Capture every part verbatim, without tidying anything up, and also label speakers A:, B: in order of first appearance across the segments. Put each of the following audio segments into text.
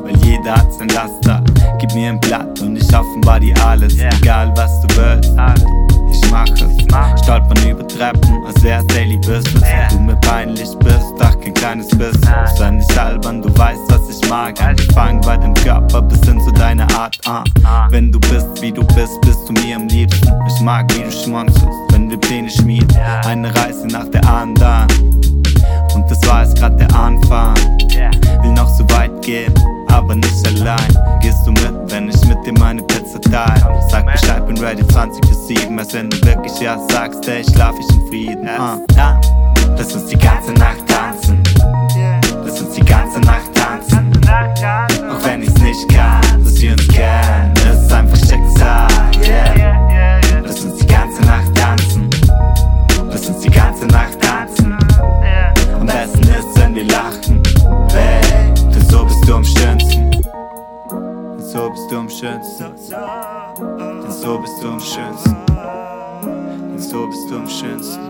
A: weil jeder hat sein Laster. Gib mir ein Blatt und ich offenbar dir alles, yeah. Egal was du willst, ich mach es. Stolpern über Treppen, als wär's Daily Business, yeah. Du mir peinlich bist, ach kein kleines Biss. Sei nicht albern, du weißt, was ich mag. Angefangen bei dem Körper bis hin zu deiner Art, uh. Wenn du bist, wie du bist, bist du mir am liebsten. Ich mag, wie du schmunzelst, wenn wir Pläne schmieden. Eine Reise nach der anderen, und das war jetzt grad der Anfang. Will noch so weit gehen, aber nicht allein. Gehst du mit, wenn ich mit dir meine Pizza teile? Sag Bescheid, bin ready zwanzig bis sieben. Als wenn du wirklich ja sagst, ey, schlaf ich in Frieden. uh. Lass uns die ganze Nacht tanzen. Lass uns die ganze Nacht tanzen. Auch wenn ich's nicht kann, dass wir uns kennen, ist einfach Schicksal, yeah. Lass uns die ganze Nacht tanzen. Lass uns die ganze Nacht tanzen. Am besten ist, wenn wir lachen, babe, denn so bist du am schönsten. Denn so bist du am schönsten. Denn so bist du am schönsten. Denn so bist du am schönsten.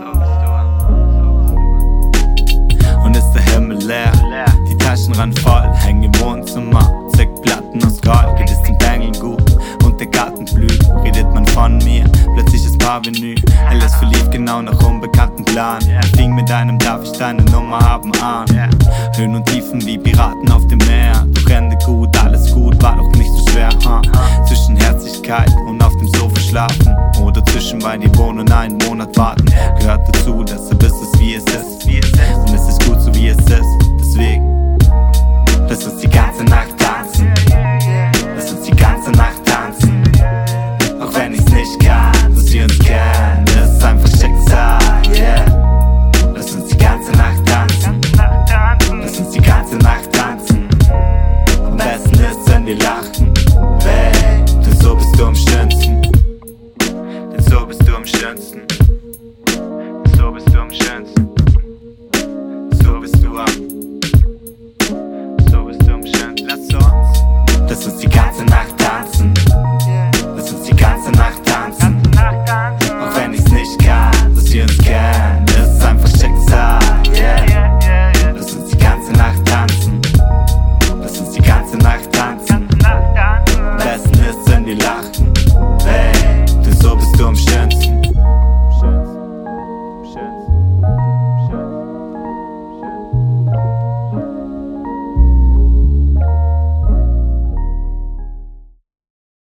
A: Und ist der Himmel leer, die Taschen ran voll, hängen im Wohnzimmer, zig Platten aus Gold, geht es den Bängeln gut und der Garten blüht. Redet man von mir, plötzlich ist Parvenu. Er lässt verliebt genau nach unbekannten Plan. Er fing mit einem, darf ich deine Nummer haben, an. Höhen und Tiefen wie Piraten